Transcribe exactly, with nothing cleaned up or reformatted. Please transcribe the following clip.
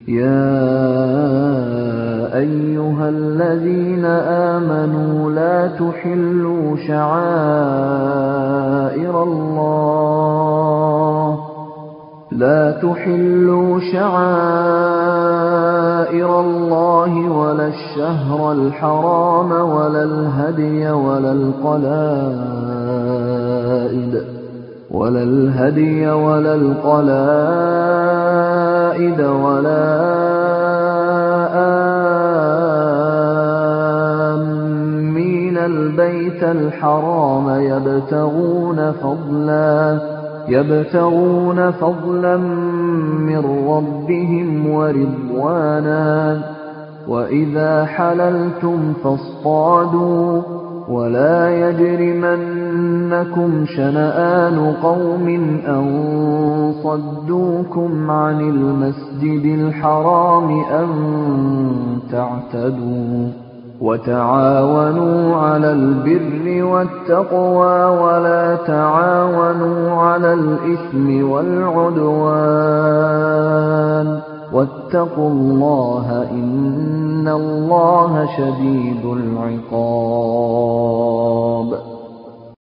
يا أيها الذين آمنوا لا تحلوا شعائر الله لا تحلوا شعائر الله ولا الشهر الحرام ولا الهدي ولا القلائد ولا الهدي ولا القلائد ولا آمين البيت الحرام يبتغون فضلا يبتغون فضلا من ربهم ورضوانا وإذا حللتم فاصطادوا ولا يجرمنكم شنآن قوم أن صدوكم عن المسجد الحرام أن تعتدوا وتعاونوا على البر والتقوى ولا تعاونوا على الإثم والعدوان واتقوا الله إن الله شديد العقاب.